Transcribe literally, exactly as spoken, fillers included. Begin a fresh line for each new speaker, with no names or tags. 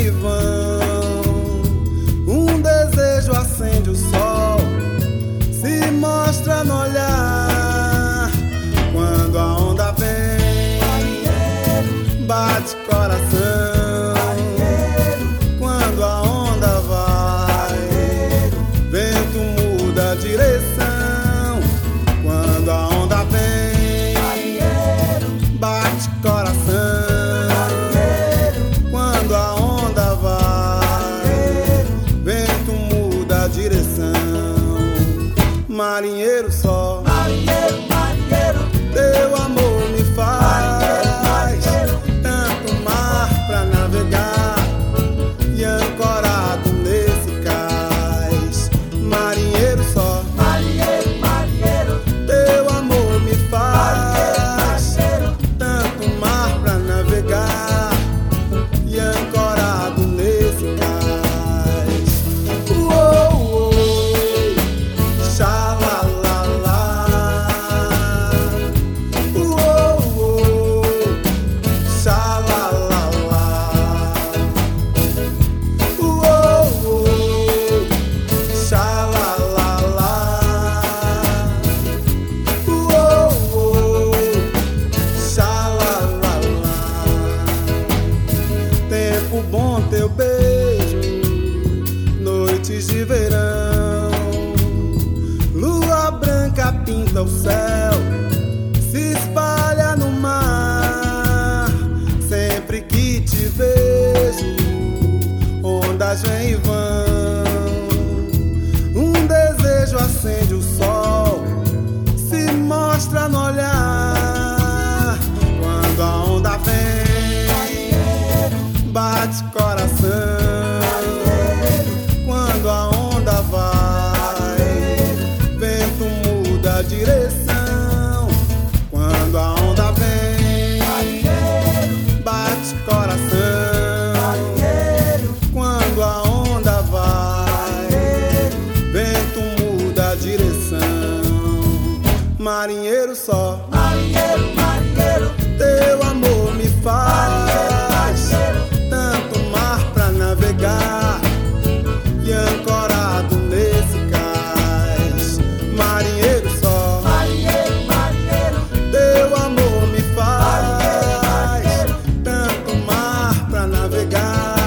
vem e vão. Um desejo acende o sol, se mostra no olhar. Quando a onda vem, marinheiro, bate coração. Marinheiro, quando a onda vai, marinheiro, vento muda a direção. Quando a onda vem, marinheiro, bate coração. Marinheiro, quando a onda vai, marinheiro, vento muda a direção. Marinheiro só, marinheiro, marinheiro, teu amor me faz. Marinheiro, marinheiro, tanto mar pra navegar e ancorado nesse cais. Marinheiro só, marinheiro, marinheiro, teu amor me faz. Marinheiro, tanto mar pra navegar e ancorado nesse cais. Uou, uou, xalalala. Uou, uou, xalalala. Uou, uou, xalalala. Uou, uou, xalalala. Tempo bom teu beijo, noites de verão, lua branca pinta o céu, se espalha no mar. Sempre que te vejo, ondas vêm e vão. Um desejo acende o sol, se mostra no olhar. Quando a onda vem, bate coração. Quando a onda vai, vento muda a direção. Quando a onda vem, bate coração. Quando a onda vai, vento muda a direção. Marinheiro só, marinheiro, marinheiro, teu amor me faz. Tanto mar pra navegar e ancorado nesse cais. Marinheiro só, marinheiro, marinheiro, teu amor me faz. Tanto mar pra navegar